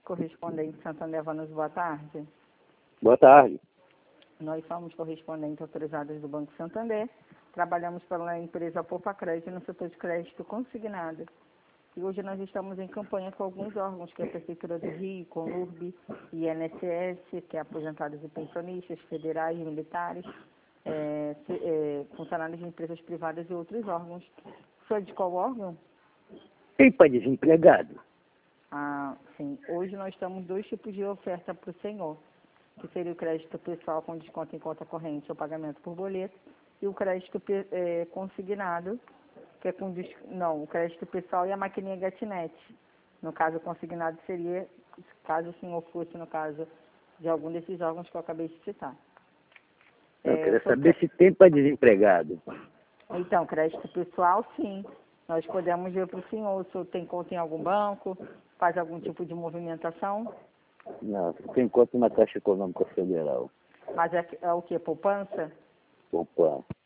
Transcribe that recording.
correspondente Santander Vanos, boa tarde. Boa tarde. Nós somos correspondentes autorizados do Banco Santander. Trabalhamos pela empresa Poupa Crédito no setor de crédito consignado. E hoje nós estamos em campanha com alguns órgãos, que é a Prefeitura do Rio, Conurb, INSS, que é aposentados e pensionistas, federais, militares, funcionários de empresas privadas e outros órgãos. Foi de qual órgão? Tem para desempregado? Ah, sim. Hoje nós temos dois tipos de oferta para o senhor, que seria o crédito pessoal com desconto em conta corrente ou pagamento por boleto, e o crédito consignado, que é com o crédito pessoal e a maquininha gatinete. No caso, consignado seria, caso o senhor fosse, no caso, de algum desses órgãos que eu acabei de citar. Eu queria saber se tem para desempregado. Então, crédito pessoal, sim. Nós podemos ver para o senhor, se o senhor tem conta em algum banco, faz algum tipo de movimentação. Não, tem conta na Caixa Econômica Federal. Mas é o que? Poupança? Poupança.